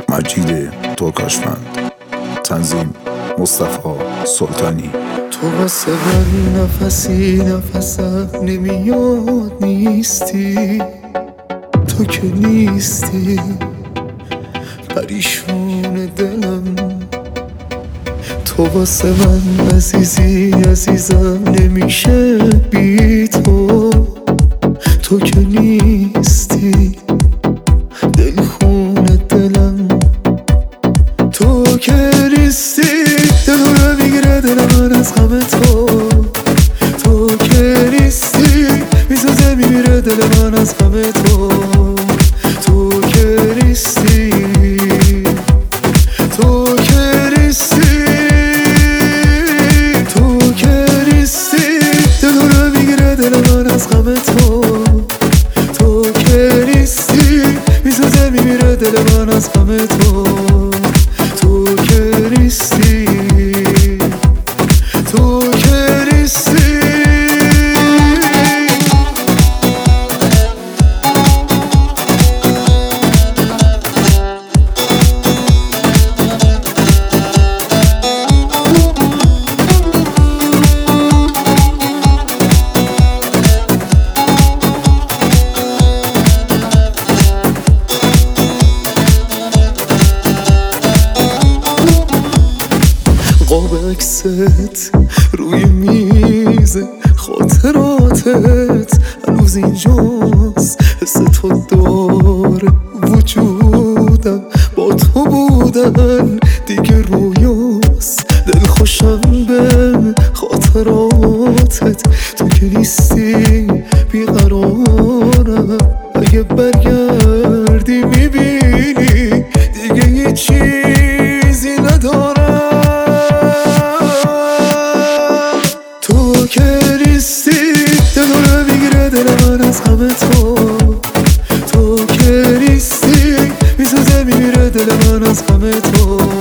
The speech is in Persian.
مجید ترکاشفند، تنظیم مصطفی سلطانی. تو واسه من نفسی نفسم نمیاد نیستی، تو که نیستی پریشون دلم. تو واسه من عزیزی عزیزم نمیشه بی تو، تو که نیستی دلخون دلم. تو که نیستی دلو رو میگیره دل من از غم تو، تو که نیستی میسوزه میمیره دل من از غم تو، تو که نیستی، تو که نیستی، تو که نیستی دلو رو میگیره دل من از غم تو، تو که نیستی میسوزه میمیره دل من از غم تو، تو که نیستی، تو که نیستی. قاب عکست روی میز خاطراتت هنوز اینجاست، حس تو داره وجودم، با تو بودن دیگه رویاست. دل خوشم به خاطراتت، تو که نیستی بیقرارم. اگه برگردی میبینی دیگه هیچ چیزی ندارم. تو که نیستی دلو رو میگیره دل من از غم تو، تو که نیستی میسوزه میمیره دل من از غم تو.